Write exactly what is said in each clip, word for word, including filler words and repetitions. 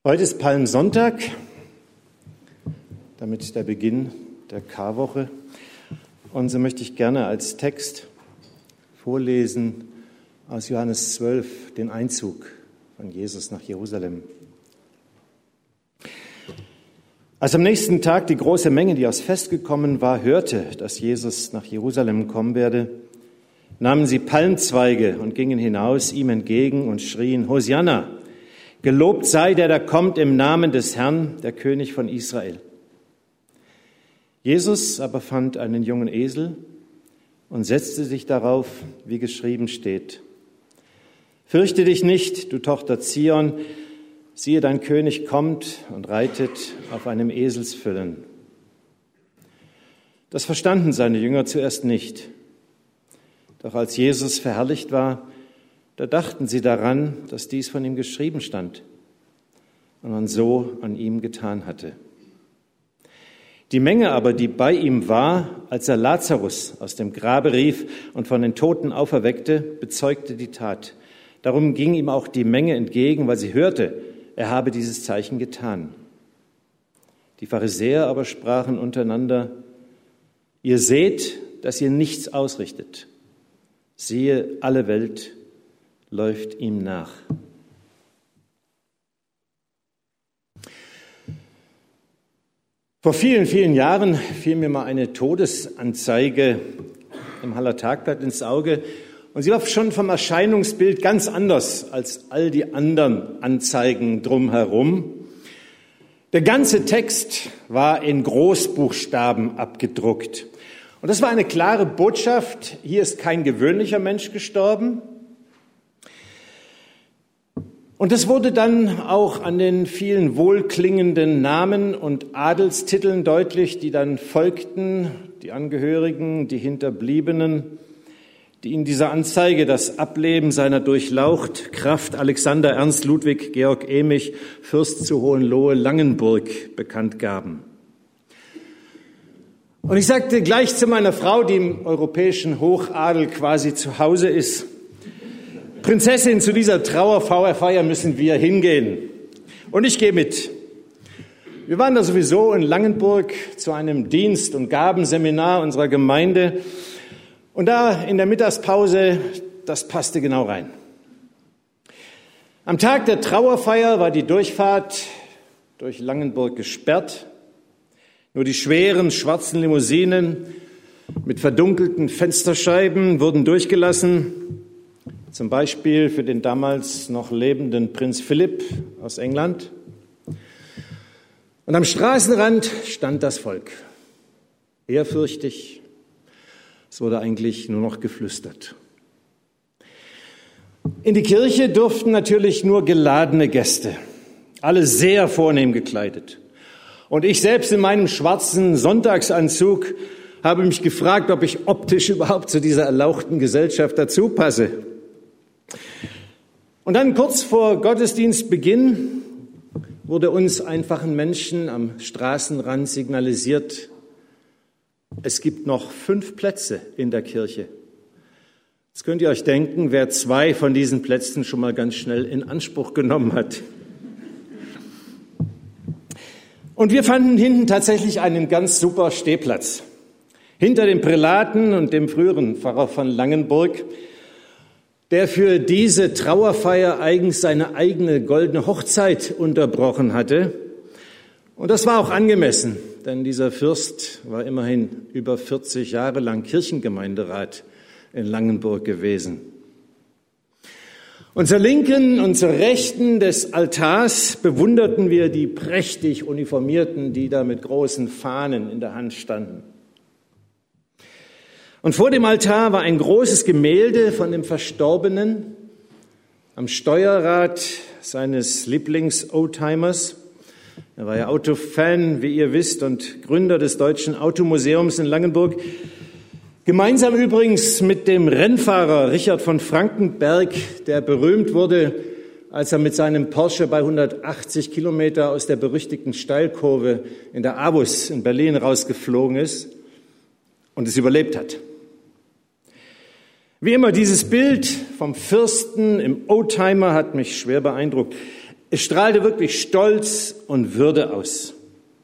Heute ist Palmsonntag, damit der Beginn der Karwoche. Und so möchte ich gerne als Text vorlesen aus Johannes zwölf, den Einzug von Jesus nach Jerusalem. Als am nächsten Tag die große Menge, die aufs Fest gekommen war, hörte, dass Jesus nach Jerusalem kommen werde, nahmen sie Palmzweige und gingen hinaus ihm entgegen und schrien: Hosianna! Gelobt sei der, der kommt im Namen des Herrn, der König von Israel. Jesus aber fand einen jungen Esel und setzte sich darauf, wie geschrieben steht: Fürchte dich nicht, du Tochter Zion, siehe, dein König kommt und reitet auf einem Eselsfüllen. Das verstanden seine Jünger zuerst nicht. Doch als Jesus verherrlicht war, da dachten sie daran, dass dies von ihm geschrieben stand und man so an ihm getan hatte. Die Menge aber, die bei ihm war, als er Lazarus aus dem Grabe rief und von den Toten auferweckte, bezeugte die Tat. Darum ging ihm auch die Menge entgegen, weil sie hörte, er habe dieses Zeichen getan. Die Pharisäer aber sprachen untereinander: Ihr seht, dass ihr nichts ausrichtet. Siehe, alle Welt läuft ihm nach. Vor vielen, vielen Jahren fiel mir mal eine Todesanzeige im Haller Tagblatt ins Auge und sie war schon vom Erscheinungsbild ganz anders als all die anderen Anzeigen drumherum. Der ganze Text war in Großbuchstaben abgedruckt und das war eine klare Botschaft: Hier ist kein gewöhnlicher Mensch gestorben. Und es wurde dann auch an den vielen wohlklingenden Namen und Adelstiteln deutlich, die dann folgten, die Angehörigen, die Hinterbliebenen, die in dieser Anzeige das Ableben seiner Durchlaucht Kraft Alexander Ernst Ludwig Georg Emich, Fürst zu Hohenlohe-Langenburg, bekannt gaben. Und ich sagte gleich zu meiner Frau, die im europäischen Hochadel quasi zu Hause ist: Prinzessin, zu dieser Trauerfeier müssen wir hingehen. Und ich gehe mit. Wir waren da sowieso in Langenburg zu einem Dienst- und Gabenseminar unserer Gemeinde. Und da in der Mittagspause, das passte genau rein. Am Tag der Trauerfeier war die Durchfahrt durch Langenburg gesperrt. Nur die schweren schwarzen Limousinen mit verdunkelten Fensterscheiben wurden durchgelassen. Zum Beispiel für den damals noch lebenden Prinz Philipp aus England. Und am Straßenrand stand das Volk. Ehrfürchtig. Es wurde eigentlich nur noch geflüstert. In die Kirche durften natürlich nur geladene Gäste, alle sehr vornehm gekleidet. Und ich selbst in meinem schwarzen Sonntagsanzug habe mich gefragt, ob ich optisch überhaupt zu dieser erlauchten Gesellschaft dazu passe. Und dann kurz vor Gottesdienstbeginn wurde uns einfachen Menschen am Straßenrand signalisiert: Es gibt noch fünf Plätze in der Kirche. Jetzt könnt ihr euch denken, wer zwei von diesen Plätzen schon mal ganz schnell in Anspruch genommen hat. Und wir fanden hinten tatsächlich einen ganz super Stehplatz. Hinter dem Prälaten und dem früheren Pfarrer von Langenburg, der für diese Trauerfeier eigens seine eigene goldene Hochzeit unterbrochen hatte. Und das war auch angemessen, denn dieser Fürst war immerhin über vierzig Jahre lang Kirchengemeinderat in Langenburg gewesen. Und zur Linken und zur Rechten des Altars bewunderten wir die prächtig Uniformierten, die da mit großen Fahnen in der Hand standen. Und vor dem Altar war ein großes Gemälde von dem Verstorbenen am Steuerrad seines Lieblings-Oldtimers. Er war ja Autofan, wie ihr wisst, und Gründer des Deutschen Automuseums in Langenburg. Gemeinsam übrigens mit dem Rennfahrer Richard von Frankenberg, der berühmt wurde, als er mit seinem Porsche bei hundertachtzig Kilometer aus der berüchtigten Steilkurve in der Avus in Berlin rausgeflogen ist und es überlebt hat. Wie immer, dieses Bild vom Fürsten im Oldtimer hat mich schwer beeindruckt. Es strahlte wirklich Stolz und Würde aus.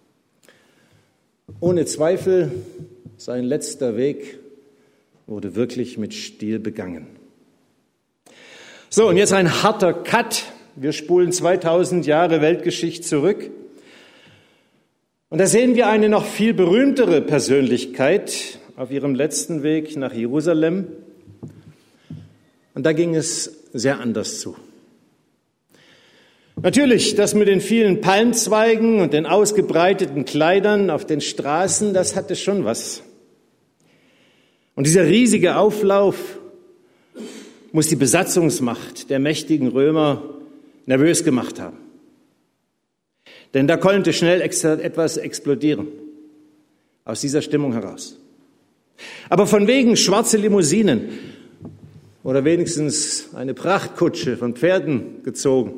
Ohne Zweifel, sein letzter Weg wurde wirklich mit Stil begangen. So, und jetzt ein harter Cut. Wir spulen zweitausend Jahre Weltgeschichte zurück. Und da sehen wir eine noch viel berühmtere Persönlichkeit auf ihrem letzten Weg nach Jerusalem. Und da ging es sehr anders zu. Natürlich, das mit den vielen Palmzweigen und den ausgebreiteten Kleidern auf den Straßen, das hatte schon was. Und dieser riesige Auflauf muss die Besatzungsmacht der mächtigen Römer nervös gemacht haben. Denn da konnte schnell etwas explodieren, aus dieser Stimmung heraus. Aber von wegen schwarze Limousinen oder wenigstens eine Prachtkutsche von Pferden gezogen.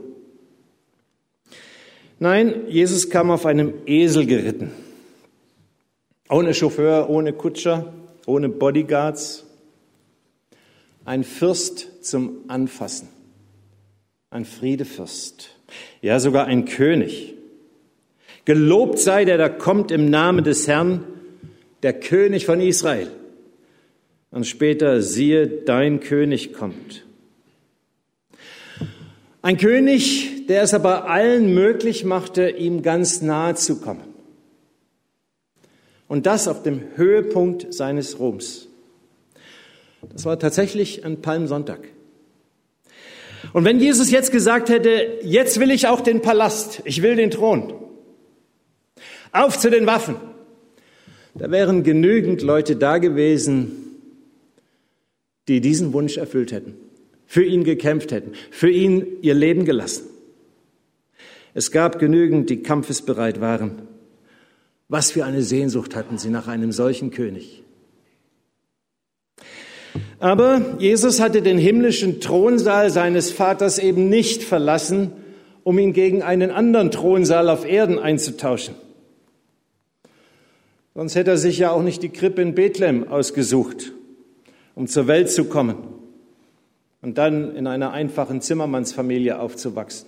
Nein, Jesus kam auf einem Esel geritten. Ohne Chauffeur, ohne Kutscher, ohne Bodyguards. Ein Fürst zum Anfassen. Ein Friedefürst. Ja, sogar ein König. Gelobt sei der, der kommt im Namen des Herrn, der König von Israel. Und später, siehe, dein König kommt. Ein König, der es aber allen möglich machte, ihm ganz nahe zu kommen. Und das auf dem Höhepunkt seines Ruhms. Das war tatsächlich ein Palmsonntag. Und wenn Jesus jetzt gesagt hätte, jetzt will ich auch den Palast, ich will den Thron, auf zu den Waffen, da wären genügend Leute da gewesen, die diesen Wunsch erfüllt hätten, für ihn gekämpft hätten, für ihn ihr Leben gelassen. Es gab genügend, die kampfesbereit waren. Was für eine Sehnsucht hatten sie nach einem solchen König. Aber Jesus hatte den himmlischen Thronsaal seines Vaters eben nicht verlassen, um ihn gegen einen anderen Thronsaal auf Erden einzutauschen. Sonst hätte er sich ja auch nicht die Krippe in Bethlehem ausgesucht, um zur Welt zu kommen und dann in einer einfachen Zimmermannsfamilie aufzuwachsen.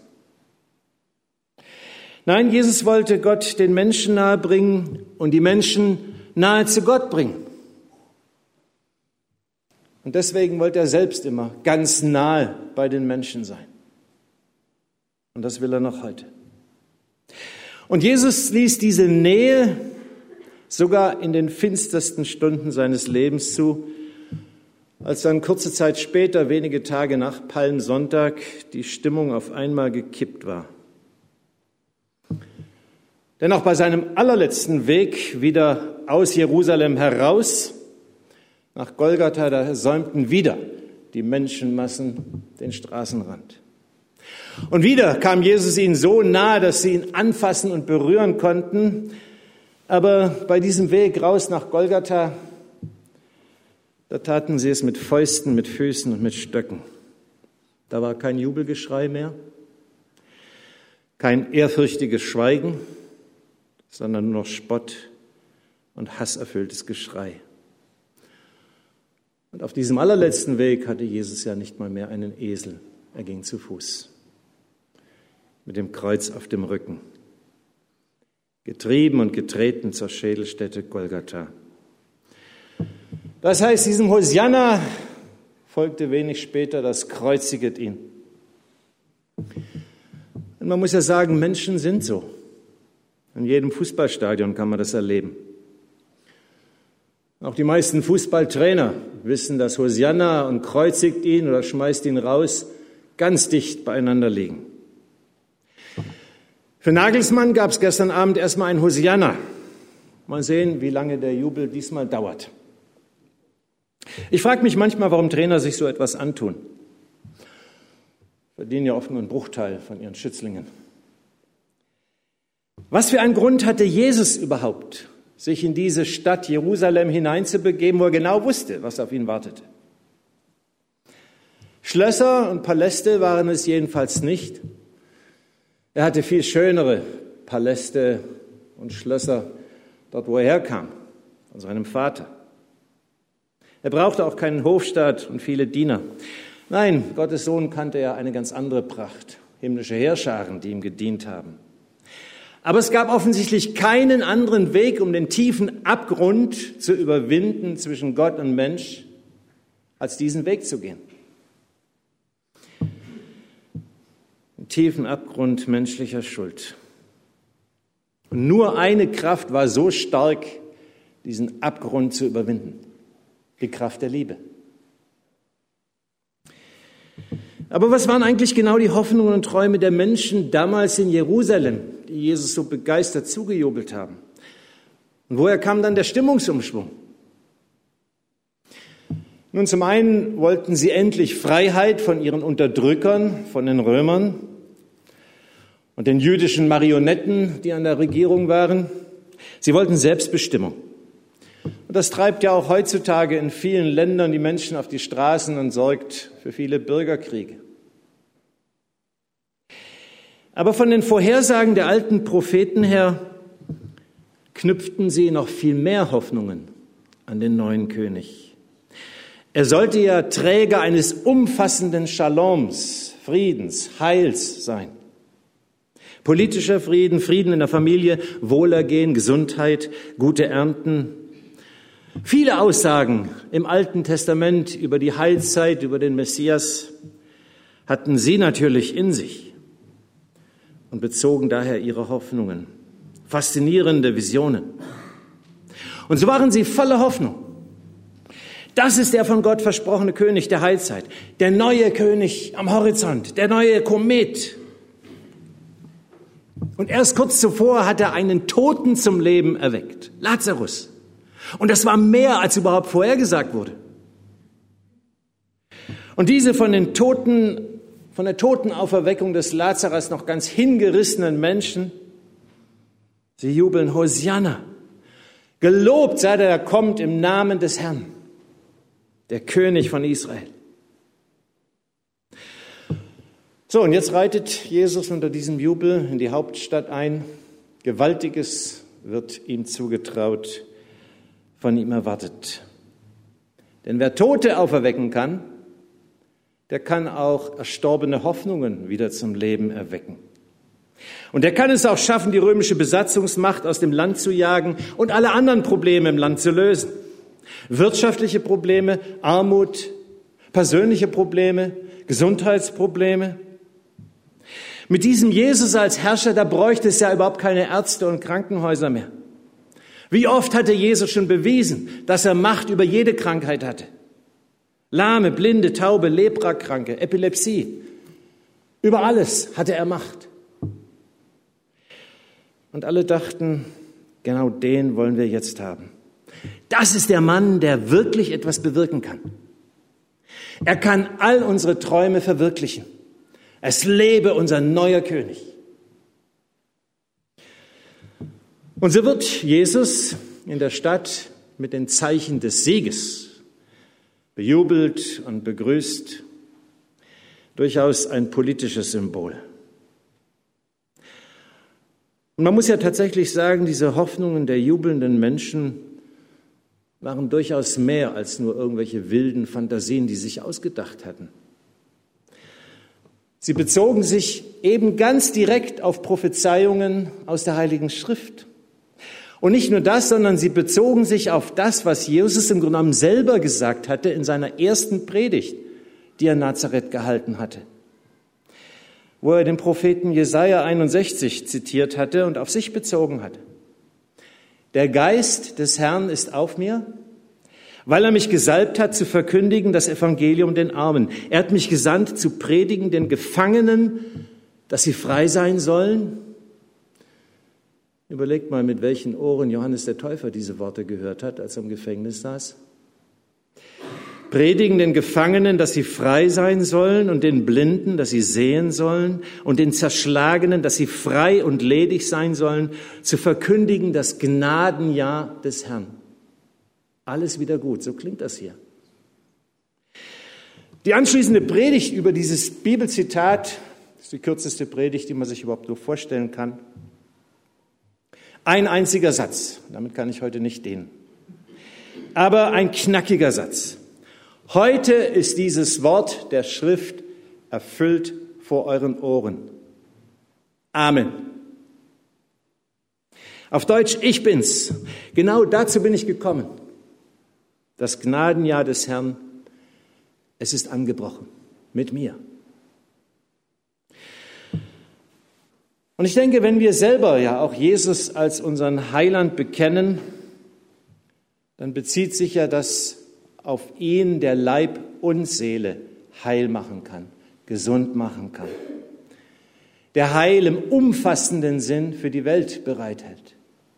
Nein, Jesus wollte Gott den Menschen nahe bringen und die Menschen nahe zu Gott bringen. Und deswegen wollte er selbst immer ganz nahe bei den Menschen sein. Und das will er noch heute. Und Jesus ließ diese Nähe sogar in den finstersten Stunden seines Lebens zu, als dann kurze Zeit später, wenige Tage nach Palmsonntag, die Stimmung auf einmal gekippt war. Denn auch bei seinem allerletzten Weg wieder aus Jerusalem heraus, nach Golgatha, da säumten wieder die Menschenmassen den Straßenrand. Und wieder kam Jesus ihnen so nahe, dass sie ihn anfassen und berühren konnten. Aber bei diesem Weg raus nach Golgatha, da taten sie es mit Fäusten, mit Füßen und mit Stöcken. Da war kein Jubelgeschrei mehr, kein ehrfürchtiges Schweigen, sondern nur noch Spott und hasserfülltes Geschrei. Und auf diesem allerletzten Weg hatte Jesus ja nicht mal mehr einen Esel. Er ging zu Fuß, mit dem Kreuz auf dem Rücken, getrieben und getreten zur Schädelstätte Golgatha. Das heißt, diesem Hosianna folgte wenig später das Kreuziget ihn. Und man muss ja sagen, Menschen sind so. In jedem Fußballstadion kann man das erleben. Auch die meisten Fußballtrainer wissen, dass Hosianna und kreuzigt ihn oder schmeißt ihn raus ganz dicht beieinander liegen. Für Nagelsmann gab es gestern Abend erstmal ein Hosianna. Mal sehen, wie lange der Jubel diesmal dauert. Ich frage mich manchmal, warum Trainer sich so etwas antun. Verdienen ja oft nur einen Bruchteil von ihren Schützlingen. Was für einen Grund hatte Jesus überhaupt, sich in diese Stadt Jerusalem hineinzubegeben, wo er genau wusste, was auf ihn wartete? Schlösser und Paläste waren es jedenfalls nicht. Er hatte viel schönere Paläste und Schlösser dort, wo er herkam, von seinem Vater. Er brauchte auch keinen Hofstaat und viele Diener. Nein, Gottes Sohn kannte ja eine ganz andere Pracht. himmlische Heerscharen, die ihm gedient haben. Aber es gab offensichtlich keinen anderen Weg, um den tiefen Abgrund zu überwinden zwischen Gott und Mensch, als diesen Weg zu gehen. Den tiefen Abgrund menschlicher Schuld. Und nur eine Kraft war so stark, diesen Abgrund zu überwinden. Die Kraft der Liebe. Aber was waren eigentlich genau die Hoffnungen und Träume der Menschen damals in Jerusalem, die Jesus so begeistert zugejubelt haben? Und woher kam dann der Stimmungsumschwung? Nun, zum einen wollten sie endlich Freiheit von ihren Unterdrückern, von den Römern und den jüdischen Marionetten, die an der Regierung waren. Sie wollten Selbstbestimmung. Und das treibt ja auch heutzutage in vielen Ländern die Menschen auf die Straßen und sorgt für viele Bürgerkriege. Aber von den Vorhersagen der alten Propheten her knüpften sie noch viel mehr Hoffnungen an den neuen König. Er sollte ja Träger eines umfassenden Shaloms, Friedens, Heils sein. Politischer Frieden, Frieden in der Familie, Wohlergehen, Gesundheit, gute Ernten. Viele Aussagen im Alten Testament über die Heilszeit, über den Messias hatten sie natürlich in sich und bezogen daher ihre Hoffnungen. Faszinierende Visionen. Und so waren sie voller Hoffnung. Das ist der von Gott versprochene König der Heilzeit, der neue König am Horizont, der neue Komet. Und erst kurz zuvor hat er einen Toten zum Leben erweckt, Lazarus. Und das war mehr, als überhaupt vorhergesagt wurde. Und diese von den Toten, von der Totenauferweckung des Lazarus noch ganz hingerissenen Menschen, sie jubeln Hosianna. Gelobt sei der, der kommt im Namen des Herrn, der König von Israel. So, und jetzt reitet Jesus unter diesem Jubel in die Hauptstadt ein. Gewaltiges wird ihm zugetraut, von ihm erwartet. Denn wer Tote auferwecken kann, der kann auch erstorbene Hoffnungen wieder zum Leben erwecken. Und er kann es auch schaffen, die römische Besatzungsmacht aus dem Land zu jagen und alle anderen Probleme im Land zu lösen. Wirtschaftliche Probleme, Armut, persönliche Probleme, Gesundheitsprobleme. Mit diesem Jesus als Herrscher, da bräuchte es ja überhaupt keine Ärzte und Krankenhäuser mehr. Wie oft hatte Jesus schon bewiesen, dass er Macht über jede Krankheit hatte? Lahme, Blinde, Taube, Leprakranke, Epilepsie. Über alles hatte er Macht. Und alle dachten, genau den wollen wir jetzt haben. Das ist der Mann, der wirklich etwas bewirken kann. Er kann all unsere Träume verwirklichen. Es lebe unser neuer König. Und so wird Jesus in der Stadt mit den Zeichen des Sieges bejubelt und begrüßt. Durchaus ein politisches Symbol. Und man muss ja tatsächlich sagen, diese Hoffnungen der jubelnden Menschen waren durchaus mehr als nur irgendwelche wilden Fantasien, die sie sich ausgedacht hatten. Sie bezogen sich eben ganz direkt auf Prophezeiungen aus der Heiligen Schrift. Und nicht nur das, sondern sie bezogen sich auf das, was Jesus im Grunde genommen selber gesagt hatte in seiner ersten Predigt, die er in Nazareth gehalten hatte, wo er den Propheten Jesaja einundsechzig zitiert hatte und auf sich bezogen hatte. Der Geist des Herrn ist auf mir, weil er mich gesalbt hat, zu verkündigen das Evangelium den Armen. Er hat mich gesandt, zu predigen den Gefangenen, dass sie frei sein sollen. Überlegt mal, mit welchen Ohren Johannes der Täufer diese Worte gehört hat, als er im Gefängnis saß. Predigen den Gefangenen, dass sie frei sein sollen, und den Blinden, dass sie sehen sollen, und den Zerschlagenen, dass sie frei und ledig sein sollen, zu verkündigen das Gnadenjahr des Herrn. Alles wieder gut, so klingt das hier. Die anschließende Predigt über dieses Bibelzitat, das ist die kürzeste Predigt, die man sich überhaupt nur vorstellen kann. Ein einziger Satz, damit kann ich heute nicht dienen, aber ein knackiger Satz. Heute ist dieses Wort der Schrift erfüllt vor euren Ohren. Amen. Auf Deutsch, ich bin's. Genau dazu bin ich gekommen. Das Gnadenjahr des Herrn, es ist angebrochen. Mit mir. Und ich denke, wenn wir selber ja auch Jesus als unseren Heiland bekennen, dann bezieht sich ja das auf ihn, der Leib und Seele heil machen kann, gesund machen kann, der Heil im umfassenden Sinn für die Welt bereithält.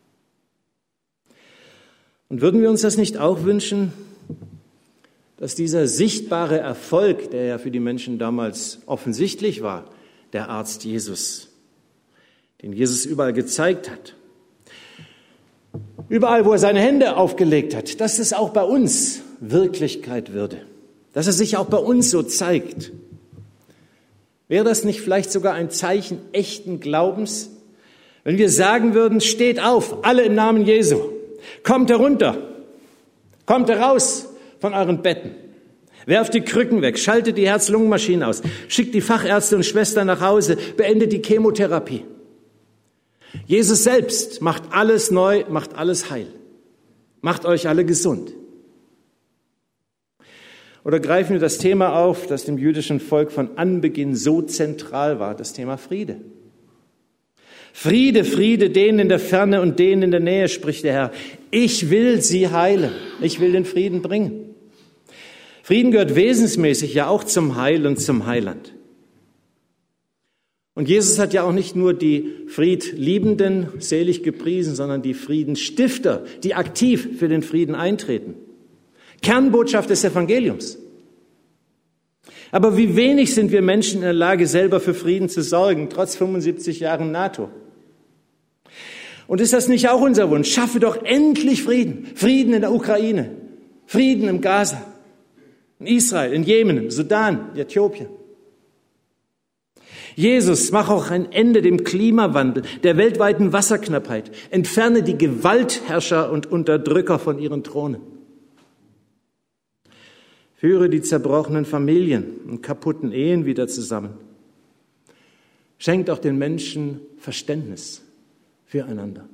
Und würden wir uns das nicht auch wünschen, dass dieser sichtbare Erfolg, der ja für die Menschen damals offensichtlich war, der Arzt Jesus, den Jesus überall gezeigt hat, überall, wo er seine Hände aufgelegt hat, dass es auch bei uns Wirklichkeit würde, dass er sich auch bei uns so zeigt. Wäre das nicht vielleicht sogar ein Zeichen echten Glaubens, wenn wir sagen würden, steht auf, alle im Namen Jesu, kommt herunter, kommt heraus von euren Betten, werft die Krücken weg, schaltet die Herz-Lungen-Maschinen aus, schickt die Fachärzte und Schwestern nach Hause, beendet die Chemotherapie. Jesus selbst macht alles neu, macht alles heil, macht euch alle gesund. Oder greifen wir das Thema auf, das dem jüdischen Volk von Anbeginn so zentral war, das Thema Friede. Friede, Friede, denen in der Ferne und denen in der Nähe, spricht der Herr. Ich will sie heilen, ich will den Frieden bringen. Frieden gehört wesensmäßig ja auch zum Heil und zum Heiland. Und Jesus hat ja auch nicht nur die Friedliebenden selig gepriesen, sondern die Friedensstifter, die aktiv für den Frieden eintreten. Kernbotschaft des Evangeliums. Aber wie wenig sind wir Menschen in der Lage, selber für Frieden zu sorgen, trotz fünfundsiebzig Jahren NATO. Und ist das nicht auch unser Wunsch? Schaffe doch endlich Frieden. Frieden in der Ukraine, Frieden im Gaza, in Israel, in Jemen, im Sudan, in Äthiopien. Jesus, mach auch ein Ende dem Klimawandel, der weltweiten Wasserknappheit. Entferne die Gewaltherrscher und Unterdrücker von ihren Thronen. Führe die zerbrochenen Familien und kaputten Ehen wieder zusammen. Schenkt auch den Menschen Verständnis füreinander.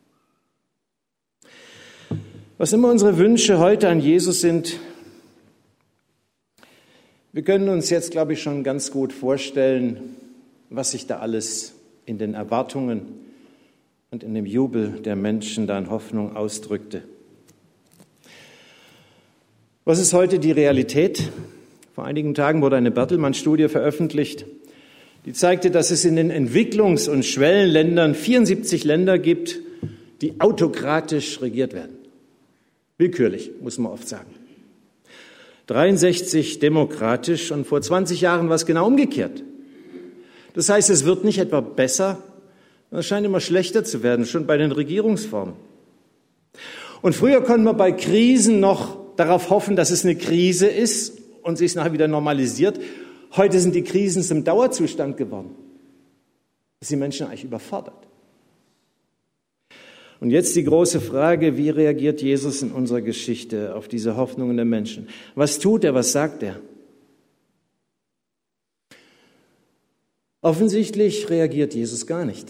Was immer unsere Wünsche heute an Jesus sind, wir können uns jetzt, glaube ich, schon ganz gut vorstellen, was sich da alles in den Erwartungen und in dem Jubel der Menschen da in Hoffnung ausdrückte. Was ist heute die Realität? Vor einigen Tagen wurde eine Bertelmann-Studie veröffentlicht, die zeigte, dass es in den Entwicklungs- und Schwellenländern vierundsiebzig Länder gibt, die autokratisch regiert werden. Willkürlich, muss man oft sagen. dreiundsechzig demokratisch und vor zwanzig Jahren war es genau umgekehrt. Das heißt, es wird nicht etwa besser, es scheint immer schlechter zu werden, schon bei den Regierungsformen. Und früher konnte man bei Krisen noch darauf hoffen, dass es eine Krise ist und sich nachher wieder normalisiert. Heute sind die Krisen zum Dauerzustand geworden. Das sind die Menschen eigentlich überfordert. Und jetzt die große Frage, wie reagiert Jesus in unserer Geschichte auf diese Hoffnungen der Menschen? Was tut er, was sagt er? Offensichtlich reagiert Jesus gar nicht.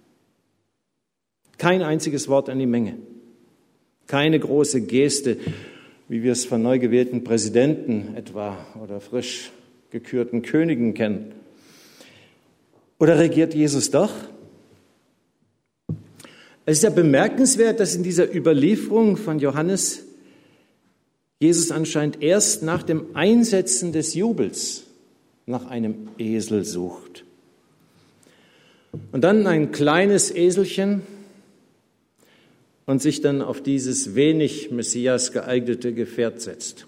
Kein einziges Wort an die Menge. Keine große Geste, wie wir es von neu gewählten Präsidenten etwa oder frisch gekürten Königen kennen. Oder reagiert Jesus doch? Es ist ja bemerkenswert, dass in dieser Überlieferung von Johannes Jesus anscheinend erst nach dem Einsetzen des Jubels nach einem Esel sucht. Und dann ein kleines Eselchen und sich dann auf dieses wenig Messias geeignete Gefährt setzt.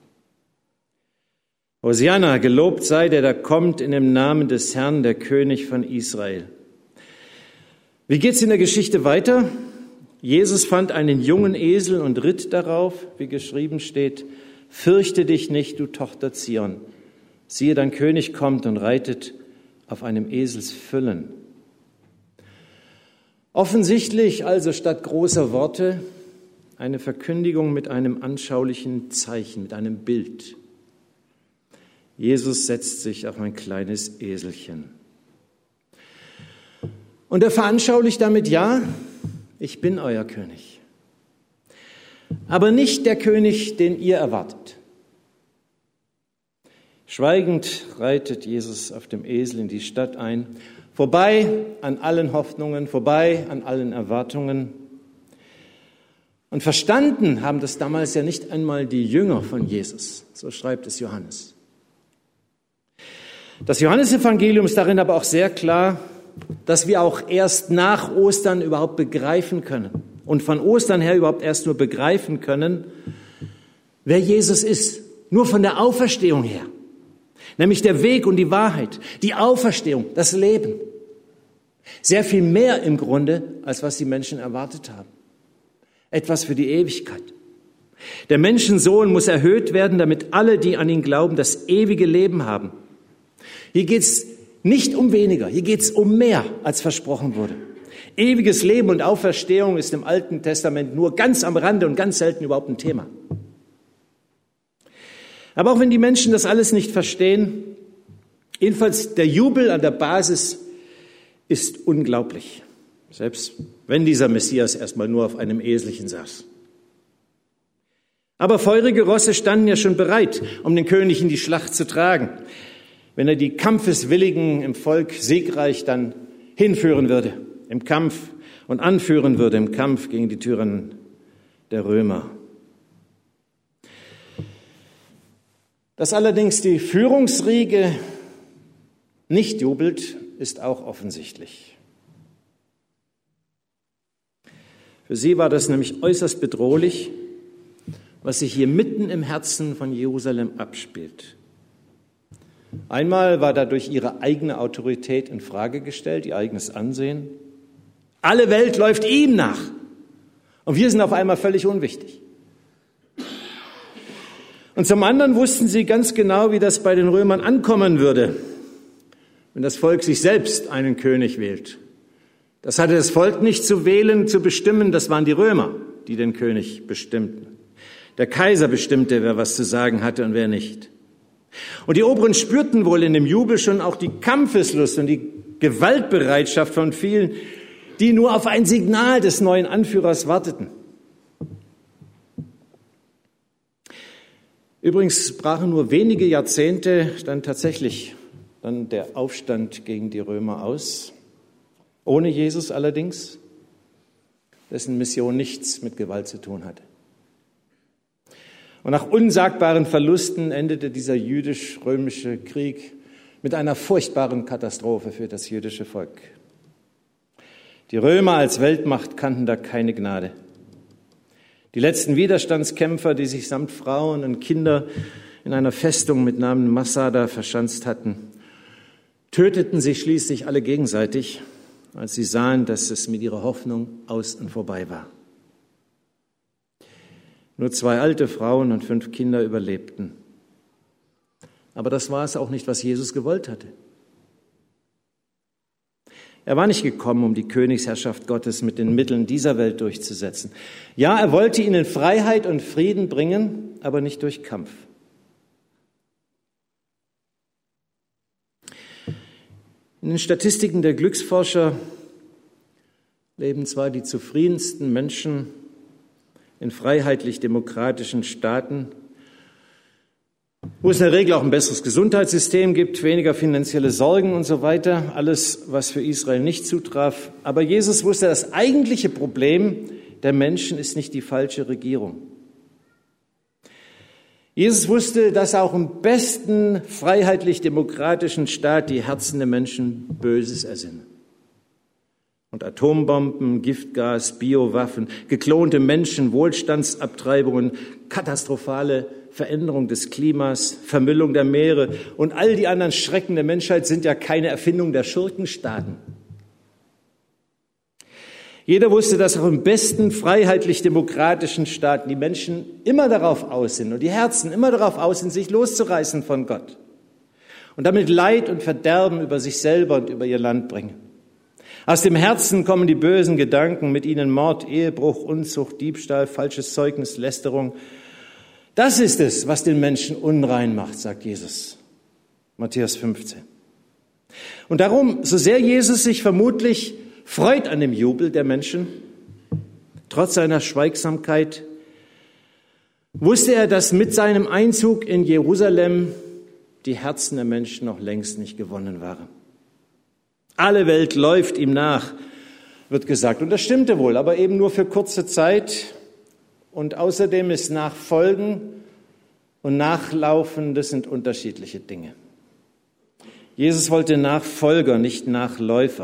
Hosianna, gelobt sei der, der kommt in dem Namen des Herrn, der König von Israel. Wie geht's in der Geschichte weiter? Jesus fand einen jungen Esel und ritt darauf, wie geschrieben steht, fürchte dich nicht, du Tochter Zion. Siehe, dein König kommt und reitet auf einem Eselsfüllen. Offensichtlich also statt großer Worte eine Verkündigung mit einem anschaulichen Zeichen, mit einem Bild. Jesus setzt sich auf ein kleines Eselchen. Und er veranschaulicht damit, ja, ich bin euer König. Aber nicht der König, den ihr erwartet. Schweigend reitet Jesus auf dem Esel in die Stadt ein, vorbei an allen Hoffnungen, vorbei an allen Erwartungen. Und verstanden haben das damals ja nicht einmal die Jünger von Jesus, so schreibt es Johannes. Das Johannesevangelium ist darin aber auch sehr klar, dass wir auch erst nach Ostern überhaupt begreifen können und von Ostern her überhaupt erst nur begreifen können, wer Jesus ist, nur von der Auferstehung her, nämlich der Weg und die Wahrheit, die Auferstehung, das Leben. Sehr viel mehr im Grunde, als was die Menschen erwartet haben. Etwas für die Ewigkeit. Der Menschensohn muss erhöht werden, damit alle, die an ihn glauben, das ewige Leben haben. Hier geht es nicht um weniger, hier geht es um mehr, als versprochen wurde. Ewiges Leben und Auferstehung ist im Alten Testament nur ganz am Rande und ganz selten überhaupt ein Thema. Aber auch wenn die Menschen das alles nicht verstehen, jedenfalls der Jubel an der Basis ist unglaublich. Selbst wenn dieser Messias erstmal nur auf einem Eselchen saß. Aber feurige Rosse standen ja schon bereit, um den König in die Schlacht zu tragen, wenn er die Kampfeswilligen im Volk siegreich dann hinführen würde im Kampf und anführen würde im Kampf gegen die Tyrannen der Römer. Dass allerdings die Führungsriege nicht jubelt, ist auch offensichtlich. Für sie war das nämlich äußerst bedrohlich, was sich hier mitten im Herzen von Jerusalem abspielt. Einmal war dadurch ihre eigene Autorität in Frage gestellt, ihr eigenes Ansehen. Alle Welt läuft ihm nach und wir sind auf einmal völlig unwichtig. Und zum anderen wussten sie ganz genau, wie das bei den Römern ankommen würde, wenn das Volk sich selbst einen König wählt. Das hatte das Volk nicht zu wählen, zu bestimmen, das waren die Römer, die den König bestimmten. Der Kaiser bestimmte, wer was zu sagen hatte und wer nicht. Und die Oberen spürten wohl in dem Jubel schon auch die Kampfeslust und die Gewaltbereitschaft von vielen, die nur auf ein Signal des neuen Anführers warteten. Übrigens brachen nur wenige Jahrzehnte dann tatsächlich dann der Aufstand gegen die Römer aus. Ohne Jesus allerdings, dessen Mission nichts mit Gewalt zu tun hatte. Und nach unsagbaren Verlusten endete dieser jüdisch-römische Krieg mit einer furchtbaren Katastrophe für das jüdische Volk. Die Römer als Weltmacht kannten da keine Gnade. Die letzten Widerstandskämpfer, die sich samt Frauen und Kinder in einer Festung mit Namen Massada verschanzt hatten, töteten sich schließlich alle gegenseitig, als sie sahen, dass es mit ihrer Hoffnung aus und vorbei war. Nur zwei alte Frauen und fünf Kinder überlebten. Aber das war es auch nicht, was Jesus gewollt hatte. Er war nicht gekommen, um die Königsherrschaft Gottes mit den Mitteln dieser Welt durchzusetzen. Ja, er wollte ihnen Freiheit und Frieden bringen, aber nicht durch Kampf. In den Statistiken der Glücksforscher leben zwar die zufriedensten Menschen in freiheitlich-demokratischen Staaten, wo es in der Regel auch ein besseres Gesundheitssystem gibt, weniger finanzielle Sorgen und so weiter, alles, was für Israel nicht zutraf. Aber Jesus wusste, das eigentliche Problem der Menschen ist nicht die falsche Regierung. Jesus wusste, dass auch im besten freiheitlich-demokratischen Staat die Herzen der Menschen Böses ersinnen. Und Atombomben, Giftgas, Biowaffen, geklonte Menschen, Wohlstandsabtreibungen, katastrophale Veränderung des Klimas, Vermüllung der Meere und all die anderen Schrecken der Menschheit sind ja keine Erfindung der Schurkenstaaten. Jeder wusste, dass auch im besten freiheitlich-demokratischen Staaten die Menschen immer darauf aus sind und die Herzen immer darauf aus sind, sich loszureißen von Gott und damit Leid und Verderben über sich selber und über ihr Land bringen. Aus dem Herzen kommen die bösen Gedanken, mit ihnen Mord, Ehebruch, Unzucht, Diebstahl, falsches Zeugnis, Lästerung. Das ist es, was den Menschen unrein macht, sagt Jesus. Matthäus fünfzehn. Und darum, so sehr Jesus sich vermutlich freut an dem Jubel der Menschen. Trotz seiner Schweigsamkeit wusste er, dass mit seinem Einzug in Jerusalem die Herzen der Menschen noch längst nicht gewonnen waren. Alle Welt läuft ihm nach, wird gesagt. Und das stimmte wohl, aber eben nur für kurze Zeit. Und außerdem ist Nachfolgen und Nachlaufen, das sind unterschiedliche Dinge. Jesus wollte Nachfolger, nicht Nachläufer.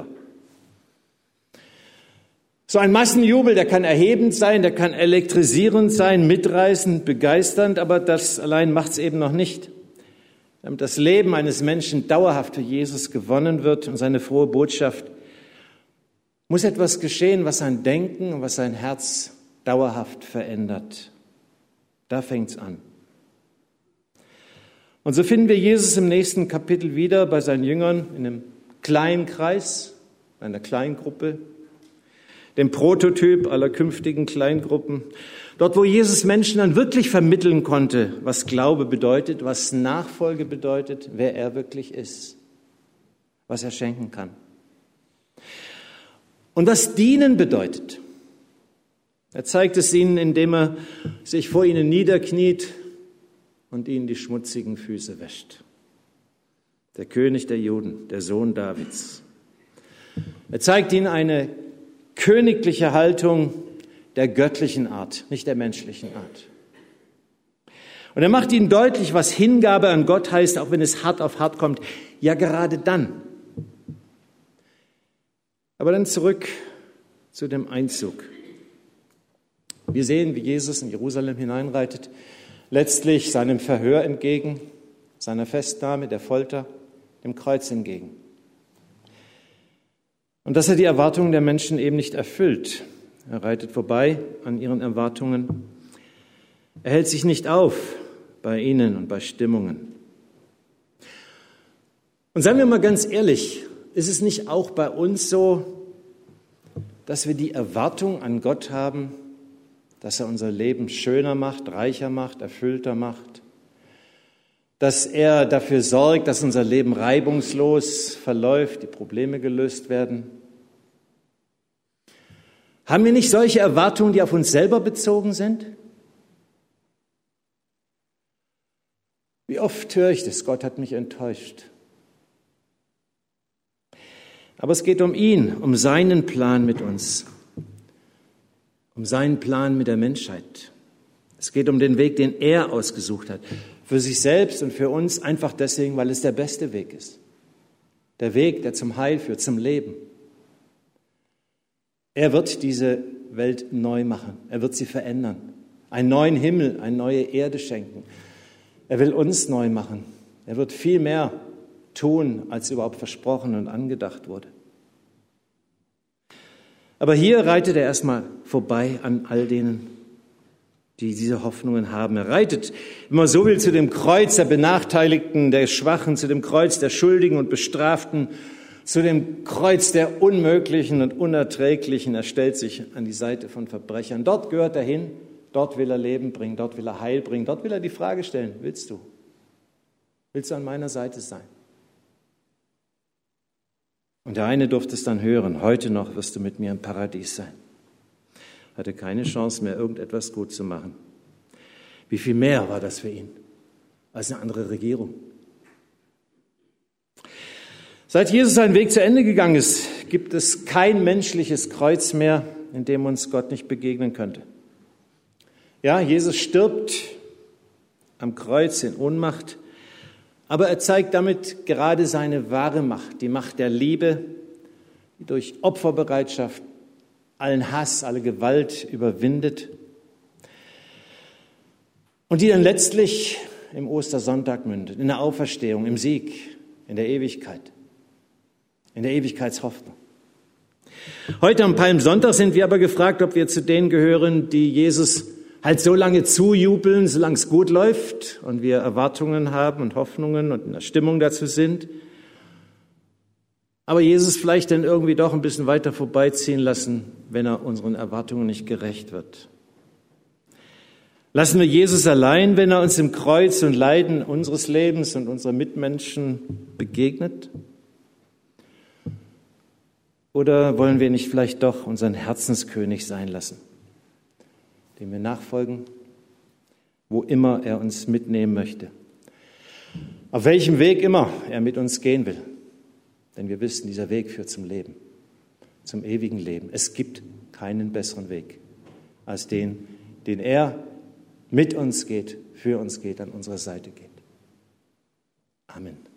So ein Massenjubel, der kann erhebend sein, der kann elektrisierend sein, mitreißend, begeisternd, aber das allein macht es eben noch nicht. Damit das Leben eines Menschen dauerhaft für Jesus gewonnen wird und seine frohe Botschaft, muss etwas geschehen, was sein Denken und was sein Herz dauerhaft verändert. Da fängt's an. Und so finden wir Jesus im nächsten Kapitel wieder bei seinen Jüngern in einem kleinen Kreis, einer Kleingruppe, dem Prototyp aller künftigen Kleingruppen. Dort, wo Jesus Menschen dann wirklich vermitteln konnte, was Glaube bedeutet, was Nachfolge bedeutet, wer er wirklich ist, was er schenken kann. Und was Dienen bedeutet. Er zeigt es ihnen, indem er sich vor ihnen niederkniet und ihnen die schmutzigen Füße wäscht. Der König der Juden, der Sohn Davids. Er zeigt ihnen eine königliche Haltung der göttlichen Art, nicht der menschlichen Art. Und er macht ihnen deutlich, was Hingabe an Gott heißt, auch wenn es hart auf hart kommt. Ja, gerade dann. Aber dann zurück zu dem Einzug. Wir sehen, wie Jesus in Jerusalem hineinreitet, letztlich seinem Verhör entgegen, seiner Festnahme, der Folter, dem Kreuz entgegen. Und dass er die Erwartungen der Menschen eben nicht erfüllt. Er reitet vorbei an ihren Erwartungen. Er hält sich nicht auf bei ihnen und bei Stimmungen. Und seien wir mal ganz ehrlich, ist es nicht auch bei uns so, dass wir die Erwartung an Gott haben, dass er unser Leben schöner macht, reicher macht, erfüllter macht, dass er dafür sorgt, dass unser Leben reibungslos verläuft, die Probleme gelöst werden? Haben wir nicht solche Erwartungen, die auf uns selber bezogen sind? Wie oft höre ich das, Gott hat mich enttäuscht. Aber es geht um ihn, um seinen Plan mit uns, um seinen Plan mit der Menschheit. Es geht um den Weg, den er ausgesucht hat, für sich selbst und für uns, einfach deswegen, weil es der beste Weg ist. Der Weg, der zum Heil führt, zum Leben. Er wird diese Welt neu machen, er wird sie verändern, einen neuen Himmel, eine neue Erde schenken. Er will uns neu machen, er wird viel mehr tun, als überhaupt versprochen und angedacht wurde. Aber hier reitet er erstmal vorbei an all denen, die diese Hoffnungen haben. Er reitet, wenn man so will, zu dem Kreuz der Benachteiligten, der Schwachen, zu dem Kreuz der Schuldigen und Bestraften, zu dem Kreuz der Unmöglichen und Unerträglichen. Er stellt sich an die Seite von Verbrechern. Dort gehört er hin, dort will er Leben bringen, dort will er Heil bringen, dort will er die Frage stellen, willst du? Willst du an meiner Seite sein? Und der eine durfte es dann hören, heute noch wirst du mit mir im Paradies sein. Hatte keine Chance mehr, irgendetwas gut zu machen. Wie viel mehr war das für ihn als eine andere Regierung? Seit Jesus seinen Weg zu Ende gegangen ist, gibt es kein menschliches Kreuz mehr, in dem uns Gott nicht begegnen könnte. Ja, Jesus stirbt am Kreuz in Ohnmacht, aber er zeigt damit gerade seine wahre Macht, die Macht der Liebe, die durch Opferbereitschaft allen Hass, alle Gewalt überwindet und die dann letztlich im Ostersonntag mündet, in der Auferstehung, im Sieg, in der Ewigkeit, in der Ewigkeitshoffnung. Heute am Palmsonntag sind wir aber gefragt, ob wir zu denen gehören, die Jesus halt so lange zujubeln, solange es gut läuft und wir Erwartungen haben und Hoffnungen und in der Stimmung dazu sind, aber Jesus vielleicht dann irgendwie doch ein bisschen weiter vorbeiziehen lassen, wenn er unseren Erwartungen nicht gerecht wird. Lassen wir Jesus allein, wenn er uns im Kreuz und Leiden unseres Lebens und unserer Mitmenschen begegnet? Oder wollen wir nicht vielleicht doch unseren Herzenskönig sein lassen, dem wir nachfolgen, wo immer er uns mitnehmen möchte, auf welchem Weg immer er mit uns gehen will. Denn wir wissen, dieser Weg führt zum Leben, zum ewigen Leben. Es gibt keinen besseren Weg als den, den er mit uns geht, für uns geht, an unserer Seite geht. Amen.